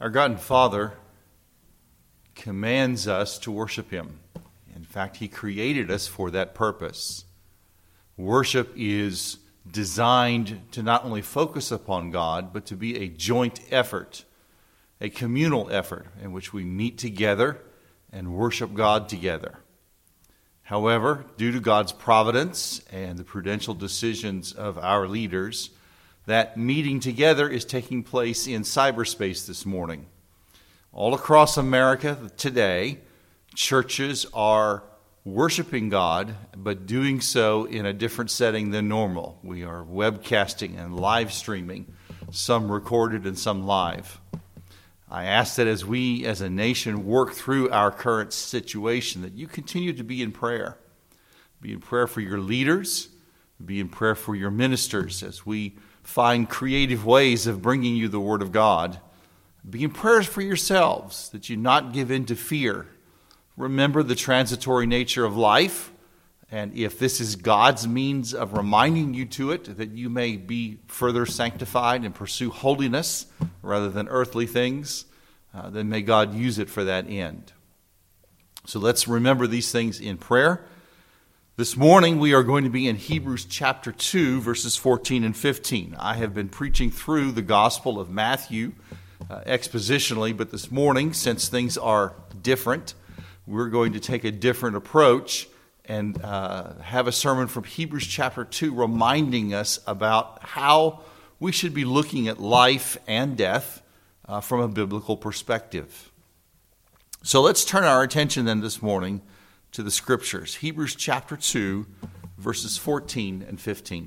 Our God and Father commands us to worship Him. In fact, He created us for that purpose. Worship is designed to not only focus upon God, but to be a joint effort, a communal effort in which we meet together and worship God together. However, due to God's providence and the prudential decisions of our leaders, that meeting together is taking place in cyberspace this morning. All across America today, churches are worshiping God, but doing so in a different setting than normal. We are webcasting and live streaming, some recorded and some live. I ask that as we as a nation work through our current situation, that you continue to be in prayer. Be in prayer for your leaders, be in prayer for your ministers as we find creative ways of bringing you the Word of God. Be in prayers for yourselves, that you not give in to fear. Remember the transitory nature of life, and if this is God's means of reminding you to it, that you may be further sanctified and pursue holiness rather than earthly things, then may God use it for that end. So let's remember these things in prayer. This morning we are going to be in Hebrews chapter 2, verses 14 and 15. I have been preaching through the Gospel of Matthew expositionally, but this morning, since things are different, we're going to take a different approach and have a sermon from Hebrews chapter 2 reminding us about how we should be looking at life and death from a biblical perspective. So let's turn our attention then this morning to the Scriptures. Hebrews chapter 2, verses 14 and 15.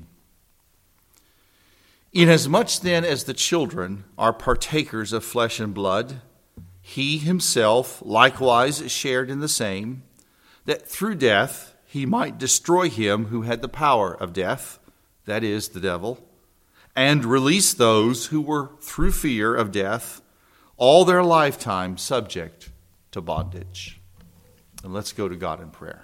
Inasmuch then as the children are partakers of flesh and blood, he himself likewise shared in the same, that through death he might destroy him who had the power of death, that is, the devil, and release those who were through fear of death all their lifetime subject to bondage. And let's go to God in prayer.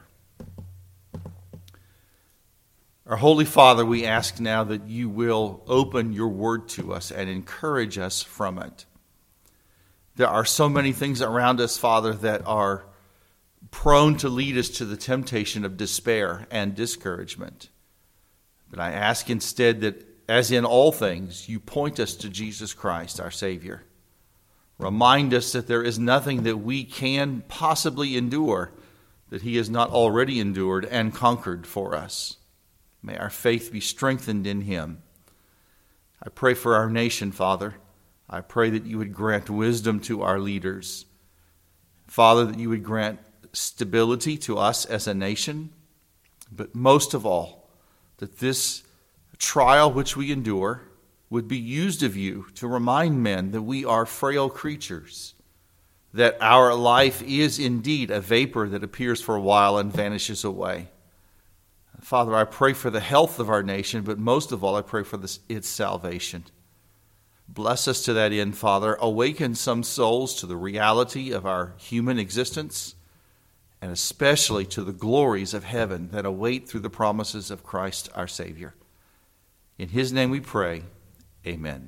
Our Holy Father, we ask now that you will open your word to us and encourage us from it. There are so many things around us, Father, that are prone to lead us to the temptation of despair and discouragement. But I ask instead that, as in all things, you point us to Jesus Christ, our Savior. Remind us that there is nothing that we can possibly endure that he has not already endured and conquered for us. May our faith be strengthened in him. I pray for our nation, Father. I pray that you would grant wisdom to our leaders. Father, that you would grant stability to us as a nation. But most of all, that this trial which we endure would be used of you to remind men that we are frail creatures, that our life is indeed a vapor that appears for a while and vanishes away. Father, I pray for the health of our nation, but most of all, I pray for its salvation. Bless us to that end, Father. Awaken some souls to the reality of our human existence, and especially to the glories of heaven that await through the promises of Christ our Savior. In his name we pray. Amen.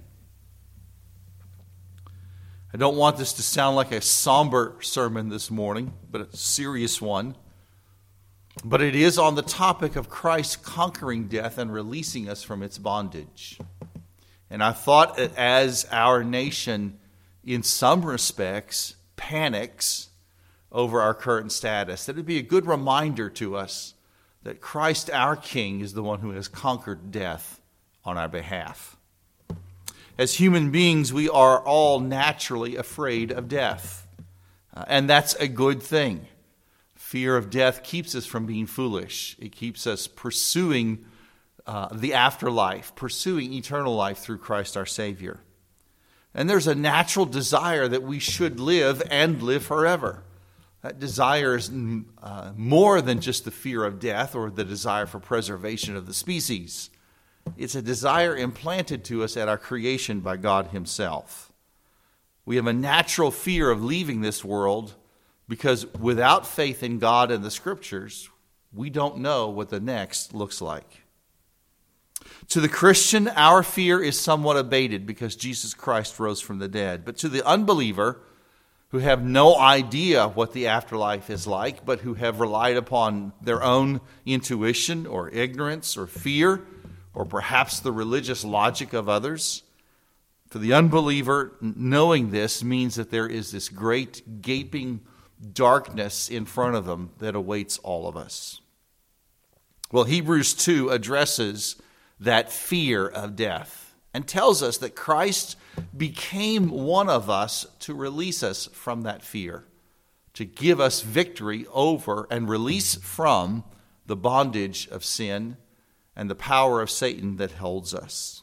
I don't want this to sound like a somber sermon this morning, but a serious one. But it is on the topic of Christ conquering death and releasing us from its bondage. And I thought that as our nation, in some respects, panics over our current status, that it would be a good reminder to us that Christ, our King, is the one who has conquered death on our behalf. As human beings, we are all naturally afraid of death. And that's a good thing. Fear of death keeps us from being foolish. It keeps us pursuing the afterlife, pursuing eternal life through Christ our Savior. And there's a natural desire that we should live and live forever. That desire is more than just the fear of death or the desire for preservation of the species. It's a desire implanted to us at our creation by God himself. We have a natural fear of leaving this world because without faith in God and the Scriptures, we don't know what the next looks like. To the Christian, our fear is somewhat abated because Jesus Christ rose from the dead. But to the unbeliever, who have no idea what the afterlife is like, but who have relied upon their own intuition or ignorance or fear, or perhaps the religious logic of others, for the unbeliever, knowing this means that there is this great gaping darkness in front of them that awaits all of us. Well, Hebrews 2 addresses that fear of death and tells us that Christ became one of us to release us from that fear, to give us victory over and release from the bondage of sin and the power of Satan that holds us.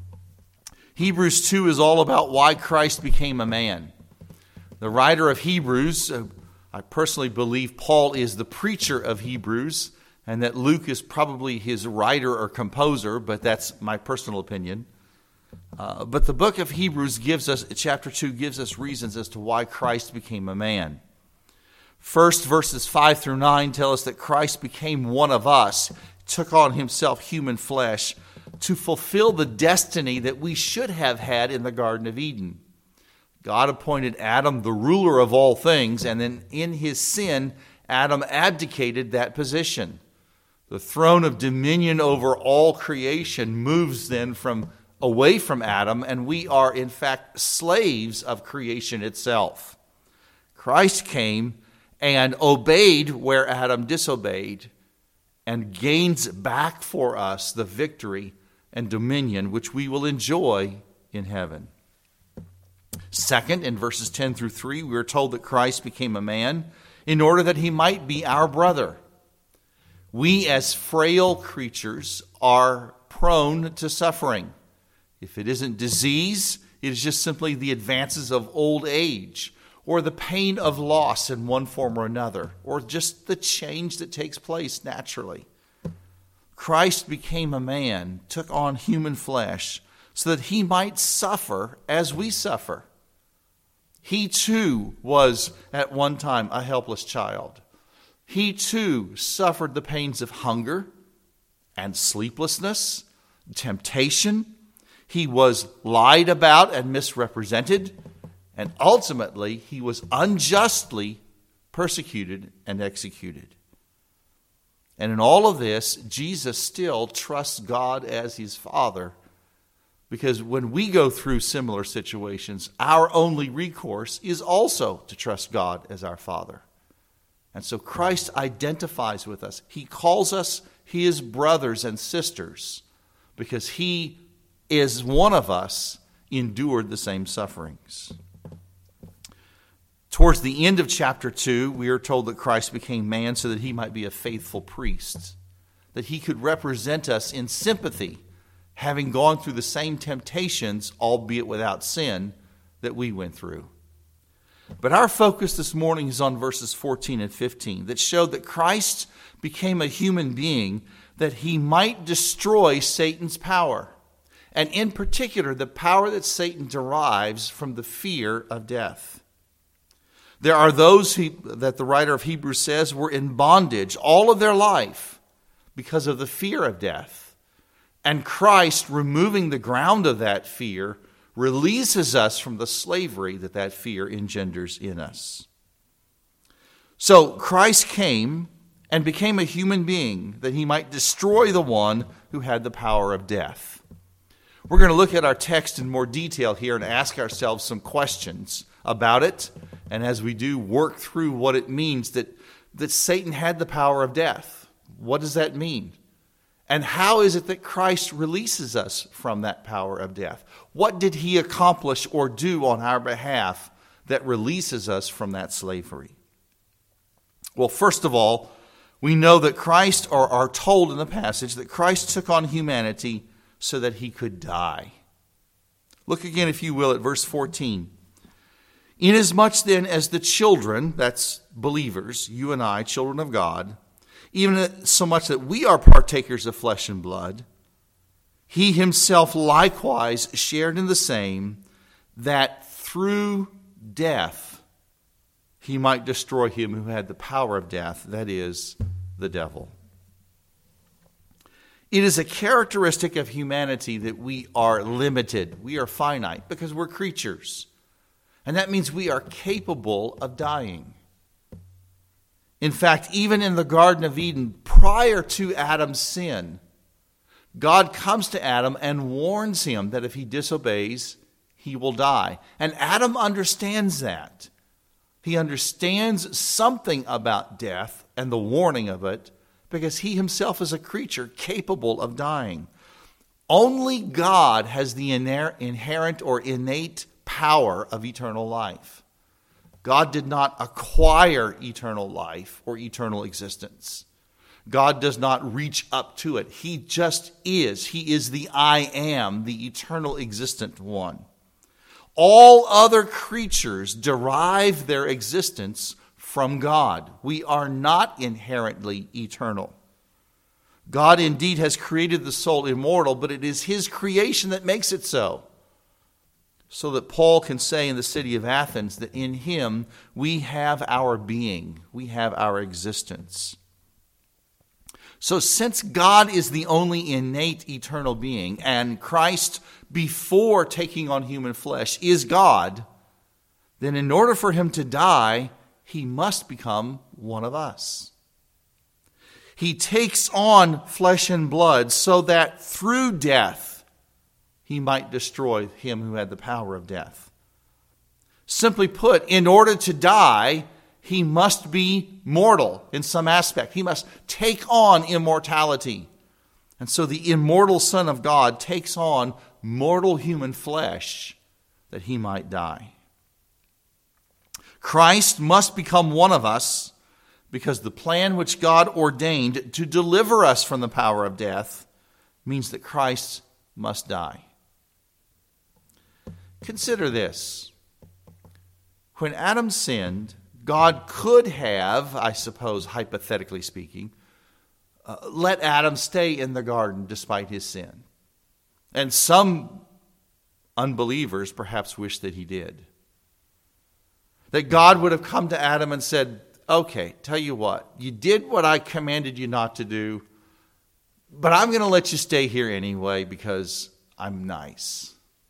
Hebrews 2 is all about why Christ became a man. The writer of Hebrews, I personally believe Paul is the preacher of Hebrews, and that Luke is probably his writer or composer, but that's my personal opinion. But the book of Hebrews chapter 2 gives us reasons as to why Christ became a man. First, verses 5 through 9 tell us that Christ became one of us, took on himself human flesh, to fulfill the destiny that we should have had in the Garden of Eden. God appointed Adam the ruler of all things, and then in his sin, Adam abdicated that position. The throne of dominion over all creation moves then away from Adam, and we are in fact slaves of creation itself. Christ came and obeyed where Adam disobeyed, and gains back for us the victory and dominion which we will enjoy in heaven. Second, in verses 10 through 3, we are told that Christ became a man in order that he might be our brother. We as frail creatures are prone to suffering. If it isn't disease, it is just simply the advances of old age, or the pain of loss in one form or another, or just the change that takes place naturally. Christ became a man, took on human flesh, so that he might suffer as we suffer. He too was at one time a helpless child. He too suffered the pains of hunger and sleeplessness, temptation. He was lied about and misrepresented, and ultimately he was unjustly persecuted and executed. And in all of this, Jesus still trusts God as his Father, because when we go through similar situations, our only recourse is also to trust God as our Father. And so Christ identifies with us. He calls us his brothers and sisters because he is one of us, endured the same sufferings. Towards the end of chapter 2, we are told that Christ became man so that he might be a faithful priest, that he could represent us in sympathy, having gone through the same temptations, albeit without sin, that we went through. But our focus this morning is on verses 14 and 15 that show that Christ became a human being that he might destroy Satan's power, and in particular the power that Satan derives from the fear of death. There are those that the writer of Hebrews says were in bondage all of their life because of the fear of death. And Christ, removing the ground of that fear, releases us from the slavery that fear engenders in us. So Christ came and became a human being that he might destroy the one who had the power of death. We're going to look at our text in more detail here and ask ourselves some questions about it, and as we do, work through what it means that Satan had the power of death. What does that mean? And how is it that Christ releases us from that power of death? What did he accomplish or do on our behalf that releases us from that slavery? Well, first of all, we know that Christ, or are told in the passage, that Christ took on humanity so that he could die. Look again, if you will, at verse 14. Inasmuch then as the children, that's believers, you and I, children of God, even so much that we are partakers of flesh and blood, he himself likewise shared in the same, that through death he might destroy him who had the power of death, that is, the devil. It is a characteristic of humanity that we are limited. We are finite because we're creatures. And that means we are capable of dying. In fact, even in the Garden of Eden, prior to Adam's sin, God comes to Adam and warns him that if he disobeys, he will die. And Adam understands that. He understands something about death and the warning of it because he himself is a creature capable of dying. Only God has the inherent or innate power of eternal life. God did not acquire eternal life or eternal existence. God does not reach up to it. He just is. He is the I am, the eternal existent one. All other creatures derive their existence from God. We are not inherently eternal. God indeed has created the soul immortal, but it is his creation that makes it so. So that Paul can say in the city of Athens that in him we have our being, we have our existence. So since God is the only innate eternal being, and Christ, before taking on human flesh, is God, then in order for him to die, he must become one of us. He takes on flesh and blood so that through death he might destroy him who had the power of death. Simply put, in order to die, he must be mortal in some aspect. He must take on immortality. And so the immortal Son of God takes on mortal human flesh that he might die. Christ must become one of us because the plan which God ordained to deliver us from the power of death means that Christ must die. Consider this. When Adam sinned, God could have, I suppose, hypothetically speaking, let Adam stay in the garden despite his sin. And some unbelievers perhaps wish that he did. That God would have come to Adam and said, okay, tell you what, you did what I commanded you not to do, but I'm going to let you stay here anyway because I'm nice.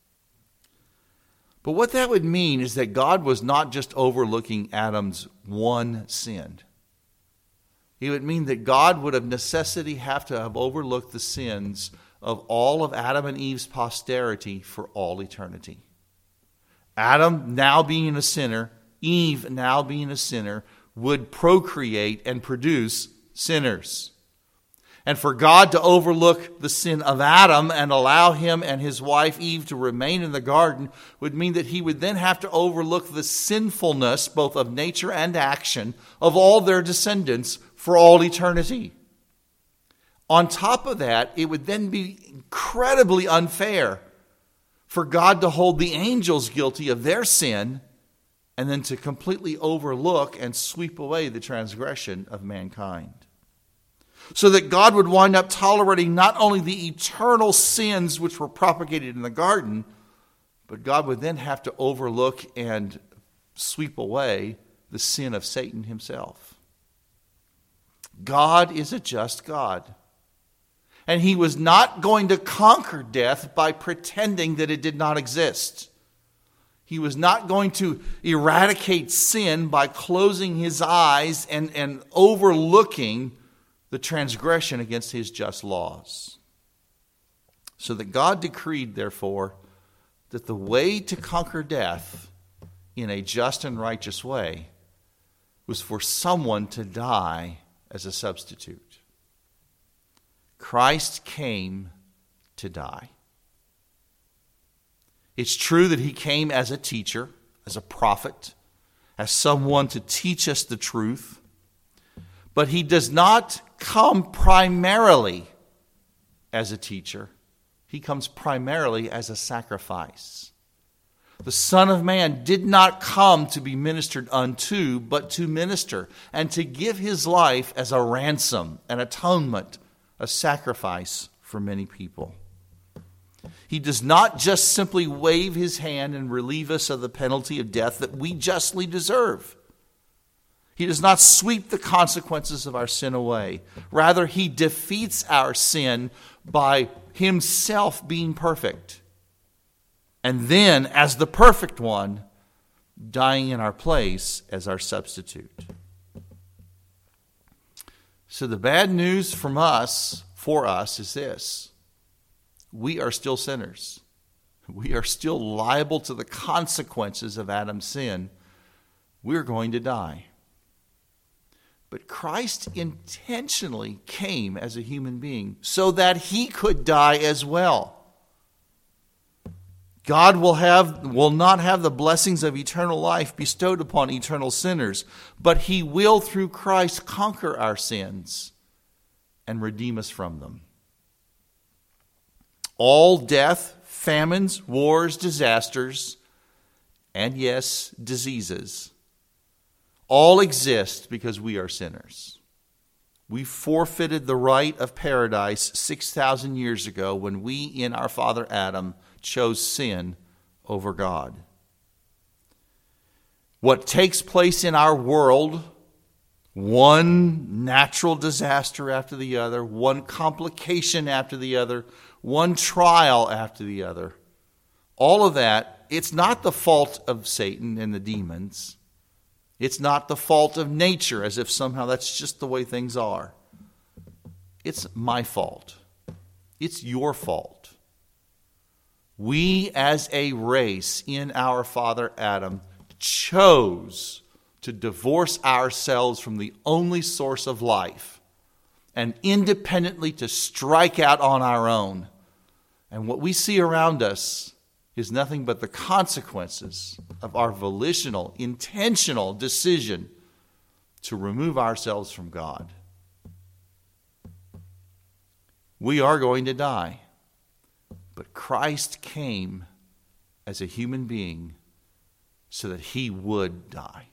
But what that would mean is that God was not just overlooking Adam's one sin. It would mean that God would of necessity have to have overlooked the sins of all of Adam and Eve's posterity for all eternity. Adam, now being a sinner, Eve, now being a sinner, would procreate and produce sinners. And for God to overlook the sin of Adam and allow him and his wife Eve to remain in the garden would mean that he would then have to overlook the sinfulness, both of nature and action, of all their descendants for all eternity. On top of that, it would then be incredibly unfair for God to hold the angels guilty of their sin and then to completely overlook and sweep away the transgression of mankind. So that God would wind up tolerating not only the eternal sins which were propagated in the garden, but God would then have to overlook and sweep away the sin of Satan himself. God is a just God. And he was not going to conquer death by pretending that it did not exist. He was not going to eradicate sin by closing his eyes and overlooking the transgression against his just laws. So that God decreed, therefore, that the way to conquer death in a just and righteous way was for someone to die as a substitute. Christ came to die. It's true that he came as a teacher, as a prophet, as someone to teach us the truth. But he does not come primarily as a teacher. He comes primarily as a sacrifice. The Son of Man did not come to be ministered unto, but to minister and to give his life as a ransom, an atonement, a sacrifice for many people. He does not just simply wave his hand and relieve us of the penalty of death that we justly deserve. He does not sweep the consequences of our sin away. Rather, he defeats our sin by himself being perfect. And then, as the perfect one, dying in our place as our substitute. So the bad news for us is this. We are still sinners. We are still liable to the consequences of Adam's sin. We're going to die. But Christ intentionally came as a human being so that he could die as well. God will not have the blessings of eternal life bestowed upon eternal sinners, but he will, through Christ, conquer our sins and redeem us from them. All death, famines, wars, disasters, and yes, diseases, all exist because we are sinners. We forfeited the right of paradise 6,000 years ago when we, in our father Adam, chose sin over God. What takes place in our world, one natural disaster after the other, one complication after the other, one trial after the other, all of that, it's not the fault of Satan and the demons. It's not the fault of nature, as if somehow that's just the way things are. It's my fault. It's your fault. We as a race in our father Adam chose to divorce ourselves from the only source of life and independently to strike out on our own. And what we see around us is nothing but the consequences of our volitional, intentional decision to remove ourselves from God. We are going to die. But Christ came as a human being so that he would die.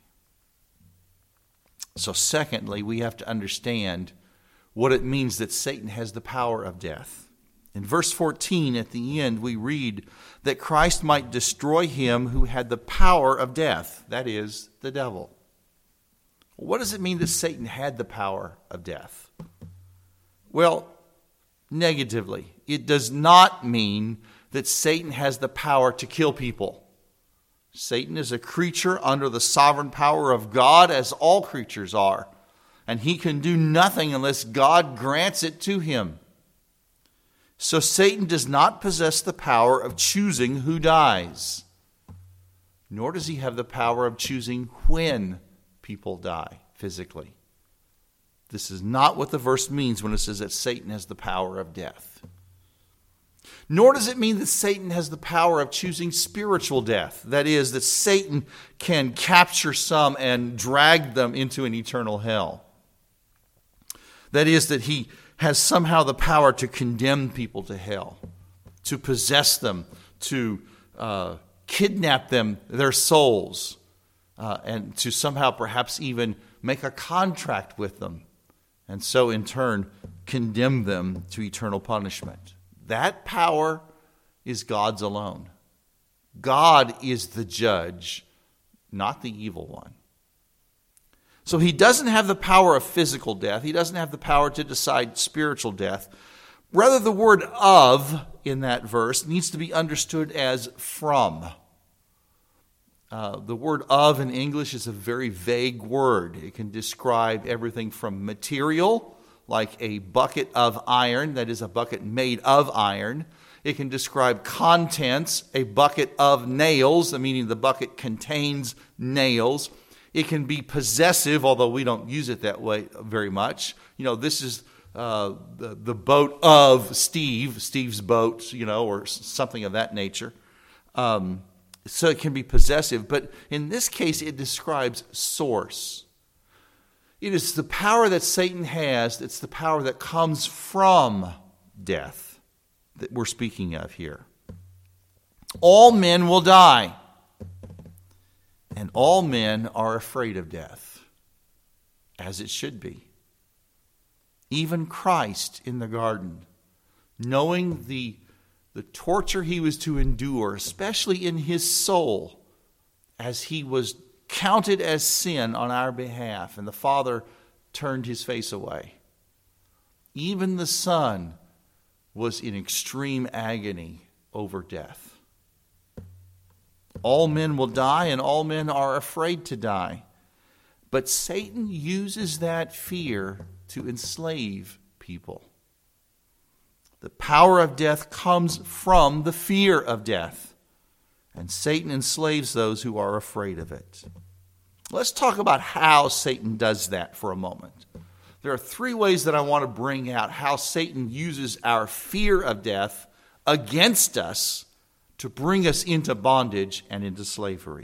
So secondly, we have to understand what it means that Satan has the power of death. In verse 14 at the end, we read that Christ might destroy him who had the power of death, that is, the devil. What does it mean that Satan had the power of death? Well, negatively, it does not mean that Satan has the power to kill people. Satan is a creature under the sovereign power of God, as all creatures are, and he can do nothing unless God grants it to him. So Satan does not possess the power of choosing who dies, nor does he have the power of choosing when people die physically. This is not what the verse means when it says that Satan has the power of death. Nor does it mean that Satan has the power of choosing spiritual death. That is, that Satan can capture some and drag them into an eternal hell. That is, that he has somehow the power to condemn people to hell, to possess them, to kidnap them, their souls, and to somehow perhaps even make a contract with them, and so in turn condemn them to eternal punishment. That power is God's alone. God is the judge, not the evil one. So he doesn't have the power of physical death. He doesn't have the power to decide spiritual death. Rather, the word "of" in that verse needs to be understood as "from." The word "of" in English is a very vague word. It can describe everything from material, like a bucket of iron, that is a bucket made of iron. It can describe contents, a bucket of nails, meaning the bucket contains nails. It can be possessive, although we don't use it that way very much. This is the boat of Steve's boat, or something of that nature. So it can be possessive, but in this case it describes source. It is the power that Satan has, it's the power that comes from death that we're speaking of here. All men will die. And all men are afraid of death, as it should be. Even Christ in the garden, knowing the torture he was to endure, especially in his soul, as he was counted as sin on our behalf, and the Father turned his face away. Even the Son was in extreme agony over death. All men will die, and all men are afraid to die. But Satan uses that fear to enslave people. The power of death comes from the fear of death, and Satan enslaves those who are afraid of it. Let's talk about how Satan does that for a moment. There are three ways that I want to bring out how Satan uses our fear of death against us to bring us into bondage and into slavery.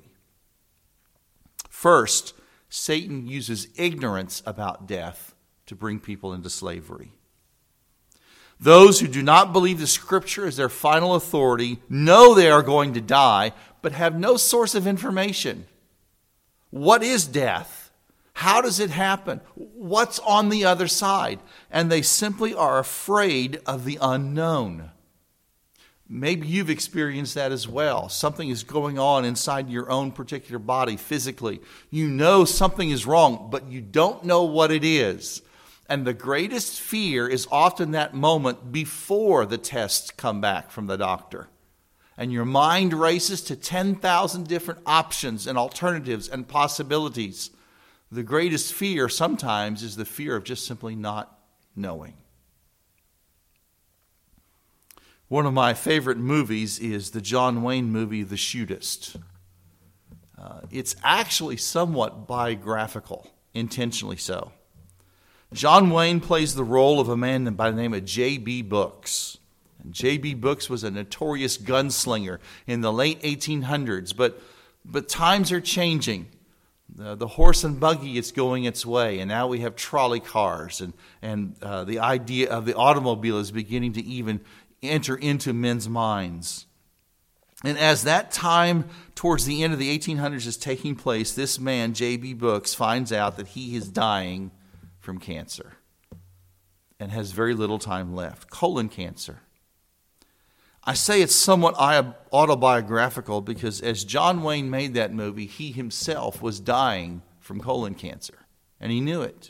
First, Satan uses ignorance about death to bring people into slavery. Those who do not believe the Scripture as their final authority know they are going to die, but have no source of information. What is death? How does it happen? What's on the other side? And they simply are afraid of the unknown. Maybe you've experienced that as well. Something is going on inside your own particular body physically. You know something is wrong, but you don't know what it is. And the greatest fear is often that moment before the tests come back from the doctor. And your mind races to 10,000 different options and alternatives and possibilities. The greatest fear sometimes is the fear of just simply not knowing. One of my favorite movies is the John Wayne movie, The Shootist. It's actually somewhat biographical, intentionally so. John Wayne plays the role of a man by the name of J.B. Brooks. And J.B. Brooks was a notorious gunslinger in the late 1800s, but times are changing. The horse and buggy is going its way, and now we have trolley cars, and the idea of the automobile is beginning to even enter into men's minds. And as that time towards the end of the 1800s is taking place, this man, J.B. Brooks, finds out that he is dying from cancer and has very little time left. Colon cancer. I say it's somewhat autobiographical because as John Wayne made that movie, he himself was dying from colon cancer, and he knew it.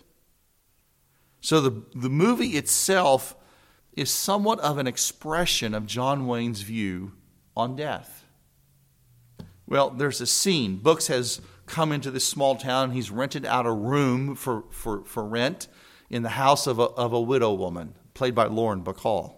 So the movie itself is somewhat of an expression of John Wayne's view on death. Well, there's a scene. Brooks has come into this small town. He's rented out a room for rent in the house of a widow woman, played by Lauren Bacall.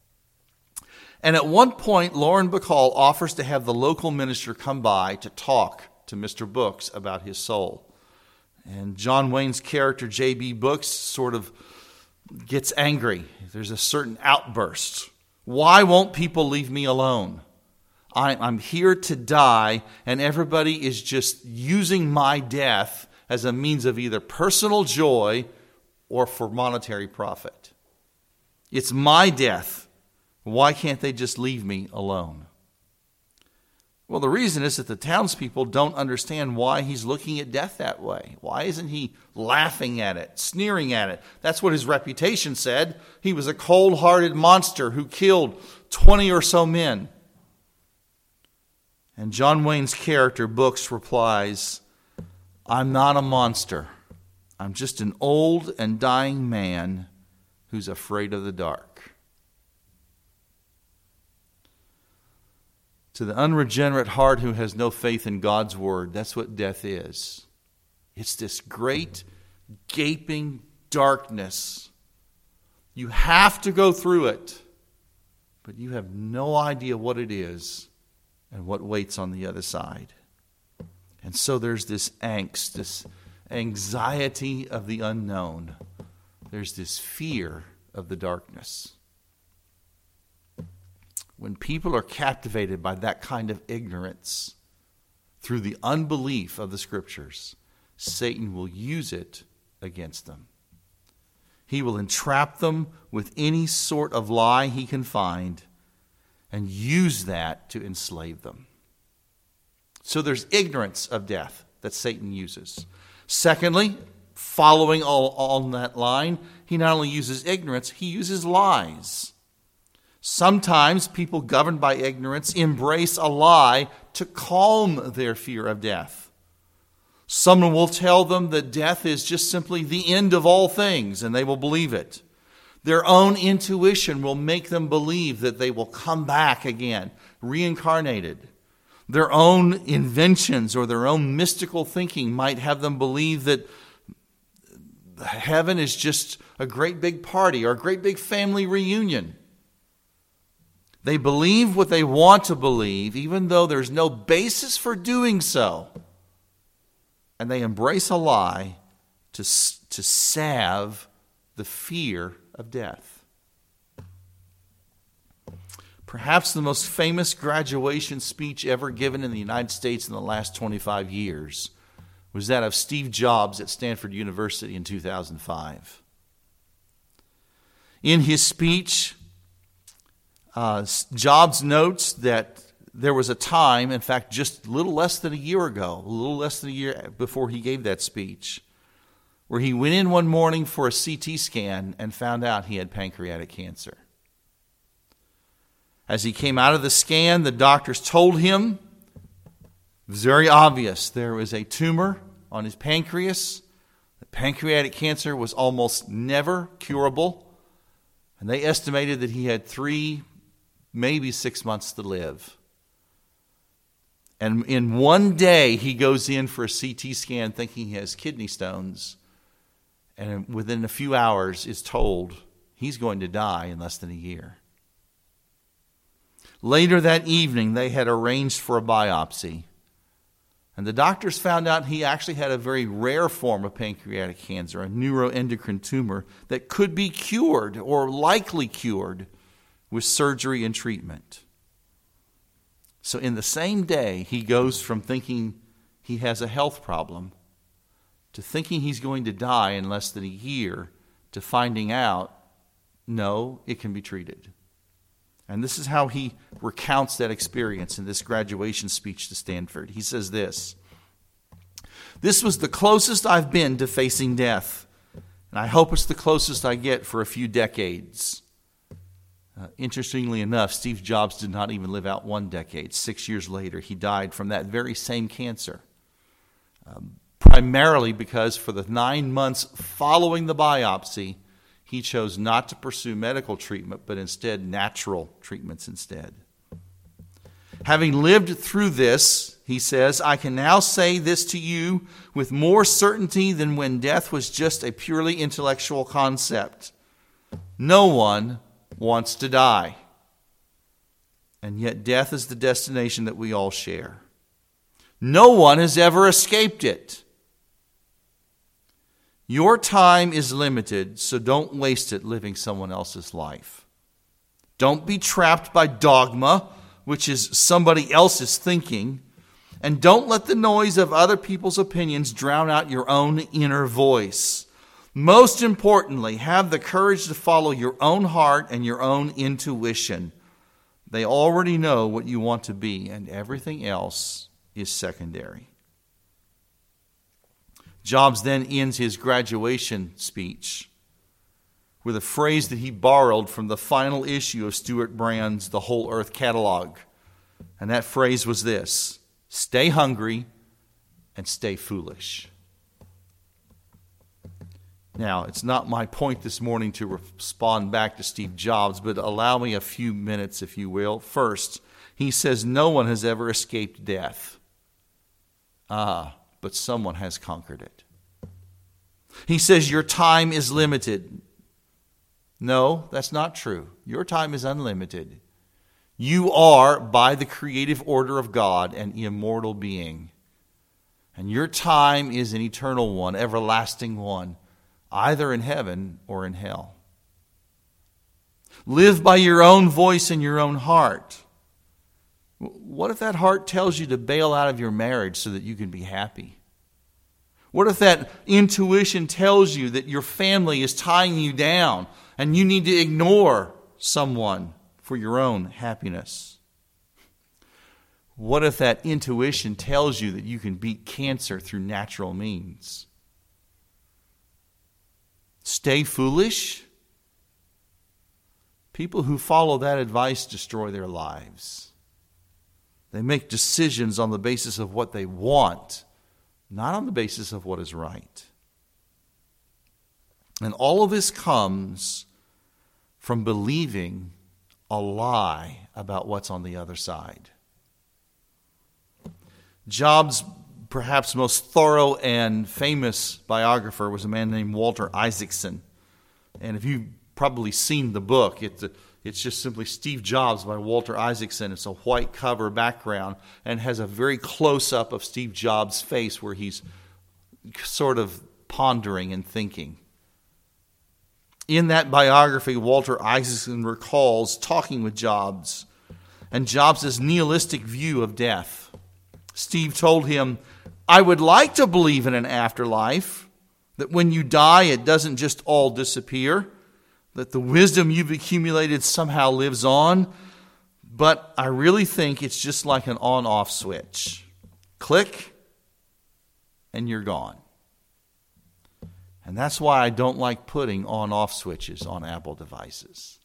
And at one point, Lauren Bacall offers to have the local minister come by to talk to Mr. Brooks about his soul. And John Wayne's character, J.B. Brooks, sort of gets angry. There's a certain outburst. Why won't people leave me alone? I'm here to die, and everybody is just using my death as a means of either personal joy or for monetary profit. It's my death. Why can't they just leave me alone? Well, the reason is that the townspeople don't understand why he's looking at death that way. Why isn't he laughing at it, sneering at it? That's what his reputation said. He was a cold-hearted monster who killed 20 or so men. And John Wayne's character, Brooks, replies, I'm not a monster. I'm just an old and dying man who's afraid of the dark. To the unregenerate heart who has no faith in God's word, that's what death is. It's this great, gaping darkness. You have to go through it, but you have no idea what it is and what waits on the other side. And so there's this angst, this anxiety of the unknown. There's this fear of the darkness. When people are captivated by that kind of ignorance through the unbelief of the Scriptures, Satan will use it against them. He will entrap them with any sort of lie he can find and use that to enslave them. So there's ignorance of death that Satan uses. Secondly, following on that line, he not only uses ignorance, he uses lies. Sometimes people governed by ignorance embrace a lie to calm their fear of death. Someone will tell them that death is just simply the end of all things, and they will believe it. Their own intuition will make them believe that they will come back again, reincarnated. Their own inventions or their own mystical thinking might have them believe that heaven is just a great big party or a great big family reunion. They believe what they want to believe, even though there's no basis for doing so. And they embrace a lie to salve the fear of death. Perhaps the most famous graduation speech ever given in the United States in the last 25 years was that of Steve Jobs at Stanford University in 2005. In his speech, Jobs notes that there was a time, in fact, just a little less than a year before he gave that speech, where he went in one morning for a CT scan and found out he had pancreatic cancer. As he came out of the scan, the doctors told him, it was very obvious, there was a tumor on his pancreas. The pancreatic cancer was almost never curable, and they estimated that he had 3, maybe 6 months to live. And in one day, he goes in for a CT scan thinking he has kidney stones, and within a few hours is told he's going to die in less than a year. Later that evening, they had arranged for a biopsy. And the doctors found out he actually had a very rare form of pancreatic cancer, a neuroendocrine tumor that could be cured or likely cured with surgery and treatment. So in the same day, he goes from thinking he has a health problem to thinking he's going to die in less than a year to finding out, no, it can be treated. And this is how he recounts that experience in this graduation speech to Stanford. He says this: "This was the closest I've been to facing death, and I hope it's the closest I get for a few decades." Interestingly enough, Steve Jobs did not even live out 1 decade. 6 years later, he died from that very same cancer. Primarily because for the 9 months following the biopsy, he chose not to pursue medical treatment, but instead natural treatments instead. Having lived through this, he says, I can now say this to you with more certainty than when death was just a purely intellectual concept. No one wants to die. And yet death is the destination that we all share. No one has ever escaped it. Your time is limited, so don't waste it living someone else's life. Don't be trapped by dogma, which is somebody else's thinking, and don't let the noise of other people's opinions drown out your own inner voice. Most importantly, have the courage to follow your own heart and your own intuition. They already know what you want to be, and everything else is secondary. Jobs then ends his graduation speech with a phrase that he borrowed from the final issue of Stuart Brand's The Whole Earth Catalog. And that phrase was this: stay hungry and stay foolish. Now, it's not my point this morning to respond back to Steve Jobs, but allow me a few minutes, if you will. First, he says no one has ever escaped death. But someone has conquered it. He says your time is limited. No, that's not true. Your time is unlimited. You are, by the creative order of God, an immortal being. And your time is an eternal one, everlasting one, either in heaven or in hell. Live by your own voice and your own heart. What if that heart tells you to bail out of your marriage so that you can be happy? What if that intuition tells you that your family is tying you down and you need to ignore someone for your own happiness? What if that intuition tells you that you can beat cancer through natural means? Stay foolish? People who follow that advice destroy their lives. They make decisions on the basis of what they want, not on the basis of what is right. And all of this comes from believing a lie about what's on the other side. Job's perhaps most thorough and famous biographer was a man named Walter Isaacson. And if you've probably seen the book, it's just simply Steve Jobs by Walter Isaacson. It's a white cover background and has a very close-up of Steve Jobs' face where he's sort of pondering and thinking. In that biography, Walter Isaacson recalls talking with Jobs and Jobs' nihilistic view of death. Steve told him, "I would like to believe in an afterlife, that when you die it doesn't just all disappear, that the wisdom you've accumulated somehow lives on, but I really think it's just like an on-off switch. Click, and you're gone." And that's why I don't like putting on-off switches on Apple devices.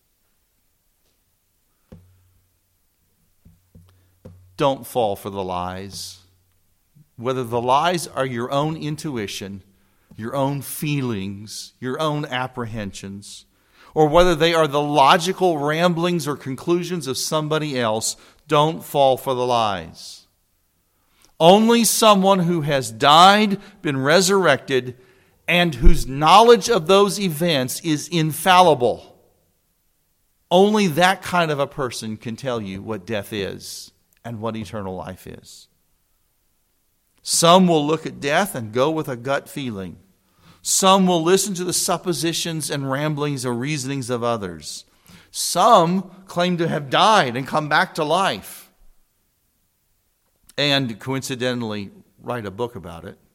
Don't fall for the lies. Whether the lies are your own intuition, your own feelings, your own apprehensions, or whether they are the logical ramblings or conclusions of somebody else, don't fall for the lies. Only someone who has died, been resurrected, and whose knowledge of those events is infallible. Only that kind of a person can tell you what death is and what eternal life is. Some will look at death and go with a gut feeling. Some will listen to the suppositions and ramblings or reasonings of others. Some claim to have died and come back to life, and coincidentally write a book about it.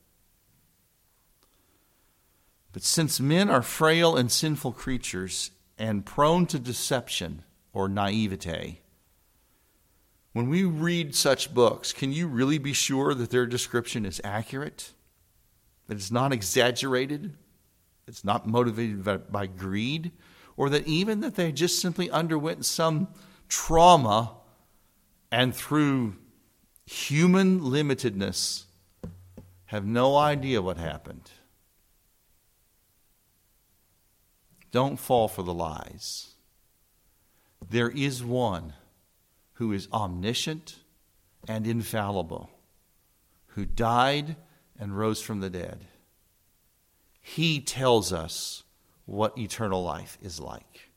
But since men are frail and sinful creatures and prone to deception or naivete, when we read such books, can you really be sure that their description is accurate? That it's not exaggerated? It's not motivated by greed? Or that even that they just simply underwent some trauma and through human limitedness have no idea what happened? Don't fall for the lies. There is one who is omniscient and infallible, who died and rose from the dead. He tells us what eternal life is like.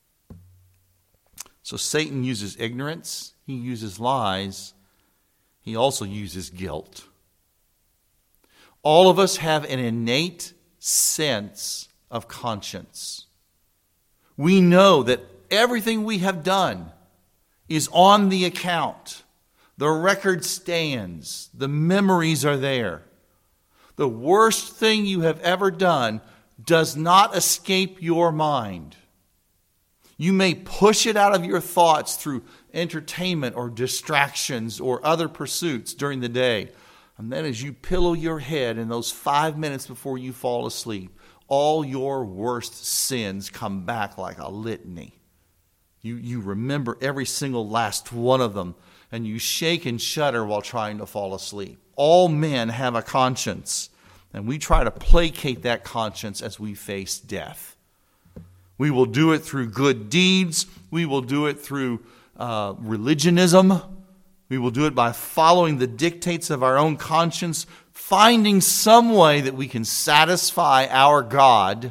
So Satan uses ignorance, he uses lies, he also uses guilt. All of us have an innate sense of conscience. We know that everything we have done is on the account. The record stands. The memories are there. The worst thing you have ever done does not escape your mind. You may push it out of your thoughts through entertainment or distractions or other pursuits during the day. And then as you pillow your head in those 5 minutes before you fall asleep, all your worst sins come back like a litany. You remember every single last one of them, and you shake and shudder while trying to fall asleep. All men have a conscience, and we try to placate that conscience as we face death. We will do it through good deeds. We will do it through religionism. We will do it by following the dictates of our own conscience, finding some way that we can satisfy our God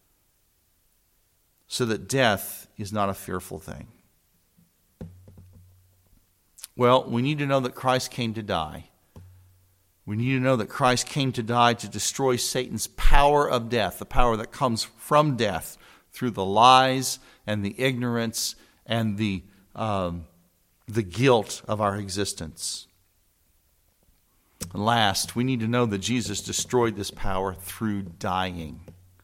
so that death is not a fearful thing. Well, we need to know that Christ came to die. We need to know that Christ came to die to destroy Satan's power of death, the power that comes from death through the lies and the ignorance and the guilt of our existence. And last, we need to know that Jesus destroyed this power through dying.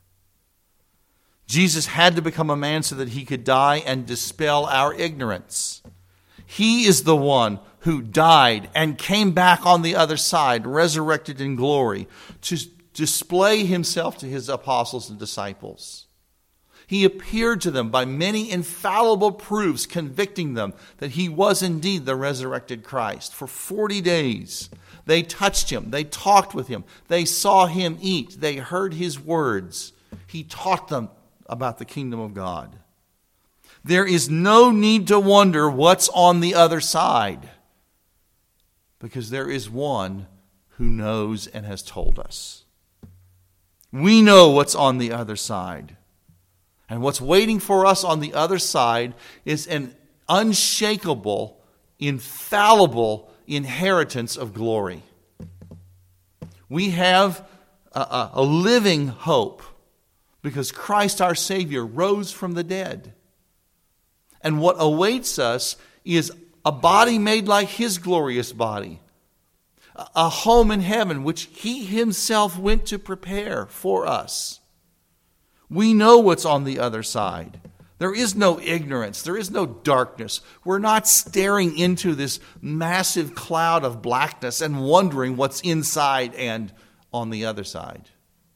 Jesus had to become a man so that he could die and dispel our ignorance. He is the one who died and came back on the other side, resurrected in glory, to display himself to his apostles and disciples. He appeared to them by many infallible proofs, convicting them that he was indeed the resurrected Christ. For 40 days, They touched him. They talked with him. They saw him eat. They heard his words. He taught them about the kingdom of God. There is no need to wonder what's on the other side, because there is one who knows and has told us. We know what's on the other side. And what's waiting for us on the other side is an unshakable, infallible inheritance of glory. We have a living hope because Christ our Savior rose from the dead. And what awaits us is a body made like his glorious body, a home in heaven which he himself went to prepare for us. We know what's on the other side. There is no ignorance. There is no darkness. We're not staring into this massive cloud of blackness and wondering what's inside and on the other side.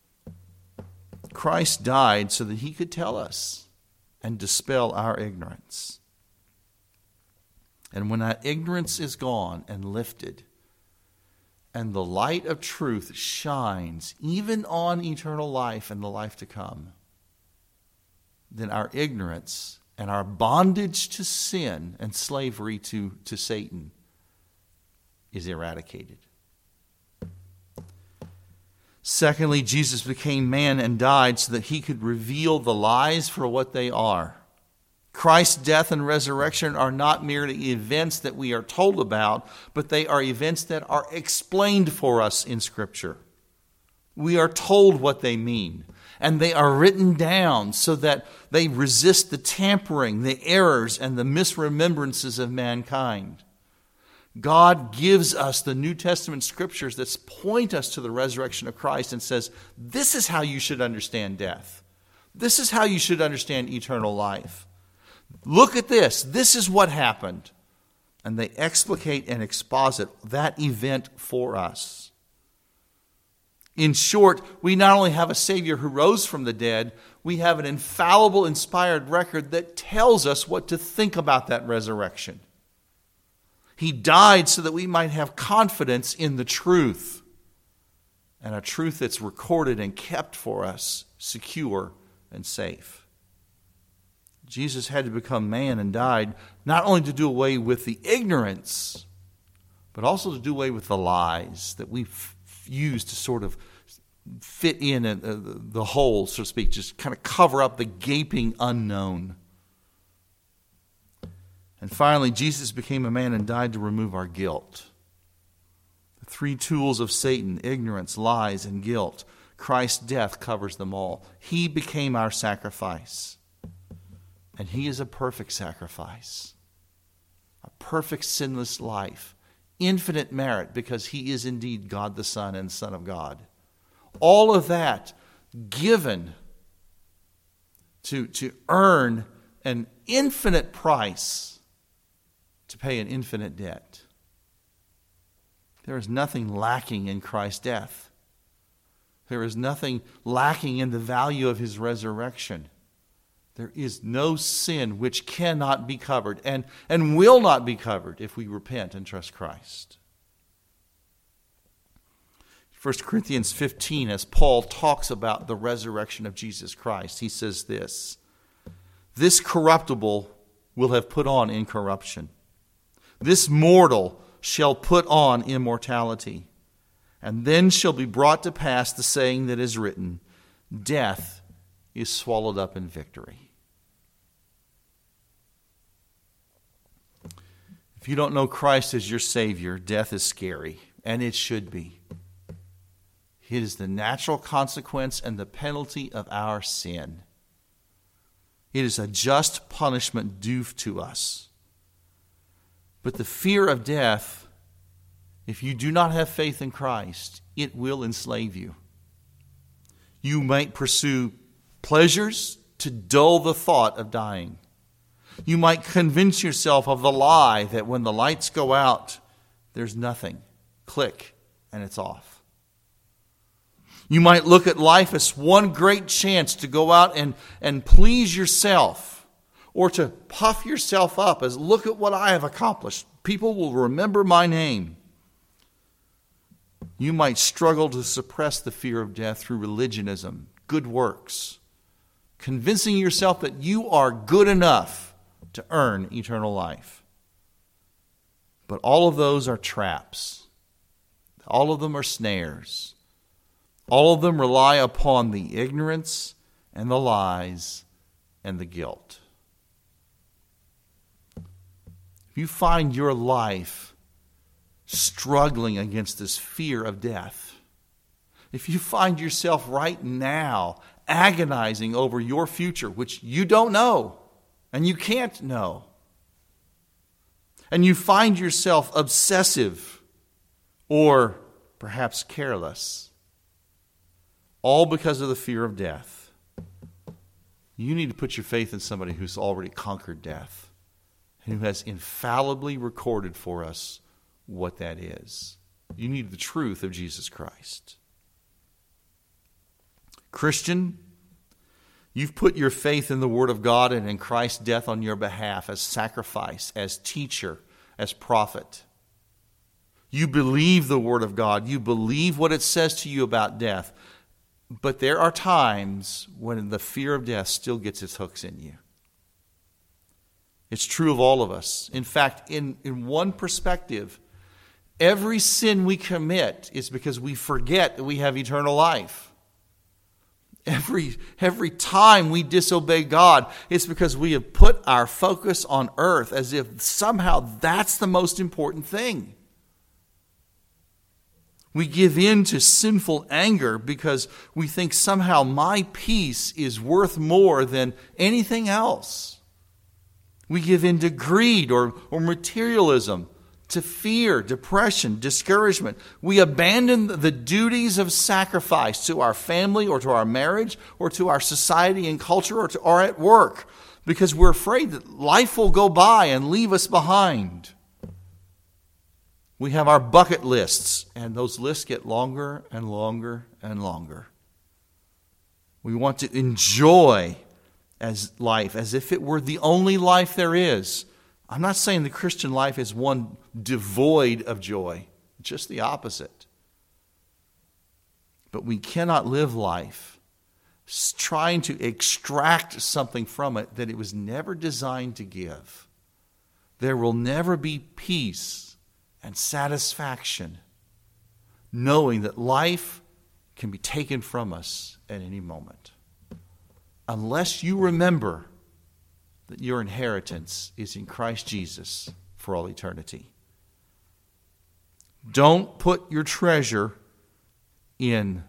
Christ died so that he could tell us and dispel our ignorance. And when that ignorance is gone and lifted, and the light of truth shines even on eternal life and the life to come, then our ignorance and our bondage to sin and slavery to Satan is eradicated. Secondly, Jesus became man and died so that he could reveal the lies for what they are. Christ's death and resurrection are not merely events that we are told about, but they are events that are explained for us in Scripture. We are told what they mean, and they are written down so that they resist the tampering, the errors, and the misremembrances of mankind. God gives us the New Testament Scriptures that point us to the resurrection of Christ and says, this is how you should understand death. This is how you should understand eternal life. Look at this. This is what happened. And they explicate and exposit that event for us. In short, we not only have a Savior who rose from the dead, we have an infallible, inspired record that tells us what to think about that resurrection. He died so that we might have confidence in the truth, and a truth that's recorded and kept for us, secure and safe. Jesus had to become man and died not only to do away with the ignorance, but also to do away with the lies that we use to sort of fit in the hole, so to speak, just kind of cover up the gaping unknown. And finally, Jesus became a man and died to remove our guilt. The three tools of Satan, ignorance, lies, and guilt. Christ's death covers them all. He became our sacrifice. And he is a perfect sacrifice. A perfect sinless life. Infinite merit because he is indeed God the Son and Son of God. All of that given to earn an infinite price to pay an infinite debt. There is nothing lacking in Christ's death. There is nothing lacking in the value of his resurrection. There is no sin which cannot be covered and will not be covered if we repent and trust Christ. 1 Corinthians 15, as Paul talks about the resurrection of Jesus Christ, he says this, "This corruptible will have put on incorruption. This mortal shall put on immortality. And then shall be brought to pass the saying that is written, death is swallowed up in victory." If you don't know Christ as your Savior, death is scary, and it should be. It is the natural consequence and the penalty of our sin. It is a just punishment due to us. But the fear of death, if you do not have faith in Christ, it will enslave you. You might pursue pleasures to dull the thought of dying. You might convince yourself of the lie that when the lights go out, there's nothing. Click, and it's off. You might look at life as one great chance to go out and please yourself, or to puff yourself up as, look at what I have accomplished. People will remember my name. You might struggle to suppress the fear of death through religionism, good works, convincing yourself that you are good enough to earn eternal life. But all of those are traps. All of them are snares. All of them rely upon the ignorance and the lies and the guilt. If you find your life struggling against this fear of death, if you find yourself right now agonizing over your future, which you don't know and you can't know, and you find yourself obsessive or perhaps careless, all because of the fear of death, you need to put your faith in somebody who's already conquered death and who has infallibly recorded for us what that is. You need the truth of Jesus Christ. Christian, you've put your faith in the Word of God and in Christ's death on your behalf as sacrifice, as teacher, as prophet. You believe the Word of God. You believe what it says to you about death. But there are times when the fear of death still gets its hooks in you. It's true of all of us. In fact, in one perspective, every sin we commit is because we forget that we have eternal life. Every time we disobey God, it's because we have put our focus on earth as if somehow that's the most important thing. We give in to sinful anger because we think somehow my peace is worth more than anything else. We give in to greed or materialism, to fear, depression, discouragement. We abandon the duties of sacrifice to our family or to our marriage or to our society and culture or at work because we're afraid that life will go by and leave us behind. We have our bucket lists, and those lists get longer and longer and longer. We want to enjoy life as if it were the only life there is. I'm not saying the Christian life is one devoid of joy, just the opposite. But we cannot live life trying to extract something from it that it was never designed to give. There will never be peace and satisfaction knowing that life can be taken from us at any moment. Unless you remember that your inheritance is in Christ Jesus for all eternity. Don't put your treasure in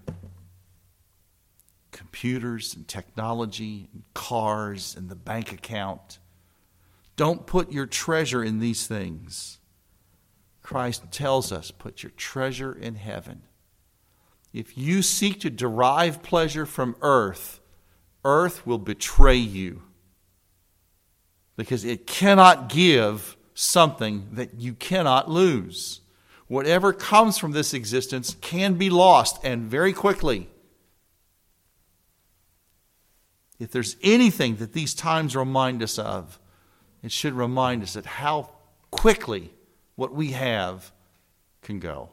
computers and technology and cars and the bank account. Don't put your treasure in these things. Christ tells us, put your treasure in heaven. If you seek to derive pleasure from earth, earth will betray you. Because it cannot give something that you cannot lose. Whatever comes from this existence can be lost, and very quickly. If there's anything that these times remind us of, it should remind us that how quickly what we have can go.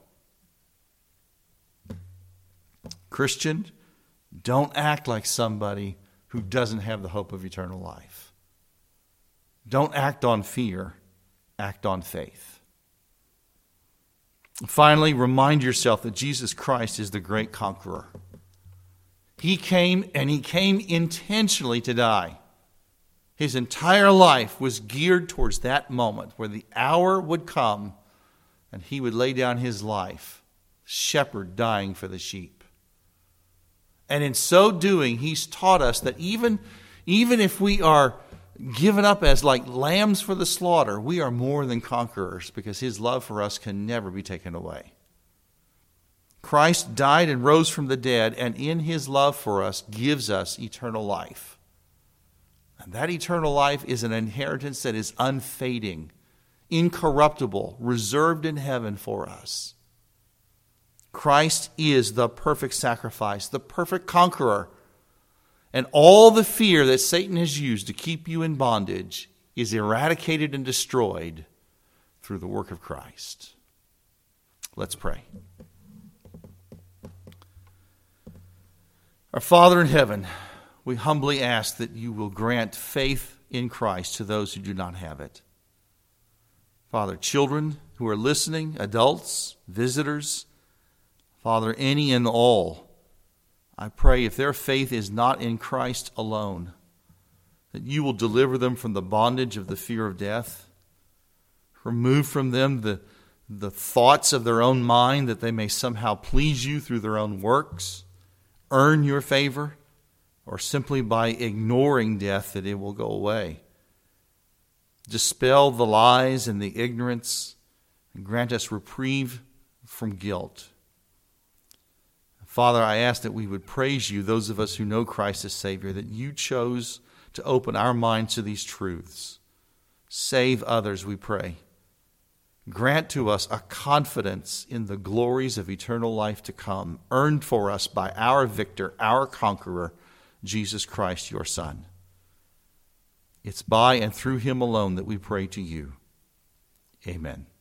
Christian, don't act like somebody who doesn't have the hope of eternal life. Don't act on fear, act on faith. Finally, remind yourself that Jesus Christ is the great conqueror. He came, and he came intentionally to die. His entire life was geared towards that moment where the hour would come and he would lay down his life, shepherd dying for the sheep. And in so doing, he's taught us that even if we are given up as like lambs for the slaughter, we are more than conquerors because his love for us can never be taken away. Christ died and rose from the dead, and in his love for us gives us eternal life. And that eternal life is an inheritance that is unfading, incorruptible, reserved in heaven for us. Christ is the perfect sacrifice, the perfect conqueror. And all the fear that Satan has used to keep you in bondage is eradicated and destroyed through the work of Christ. Let's pray. Our Father in heaven, we humbly ask that you will grant faith in Christ to those who do not have it. Father, children who are listening, adults, visitors, Father, any and all, I pray if their faith is not in Christ alone, that you will deliver them from the bondage of the fear of death, remove from them the thoughts of their own mind that they may somehow please you through their own works, earn your favor, or simply by ignoring death that it will go away. Dispel the lies and the ignorance and grant us reprieve from guilt. Father, I ask that we would praise you, those of us who know Christ as Savior, that you chose to open our minds to these truths. Save others, we pray. Grant to us a confidence in the glories of eternal life to come, earned for us by our victor, our conqueror, Jesus Christ, your Son. It's by and through him alone that we pray to you. Amen.